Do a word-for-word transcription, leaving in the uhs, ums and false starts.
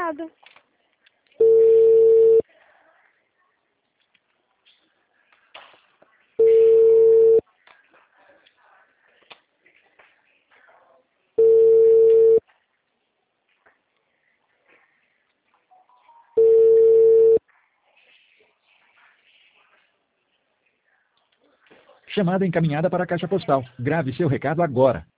Obrigada. Chamada encaminhada para a caixa postal. Grave seu recado agora.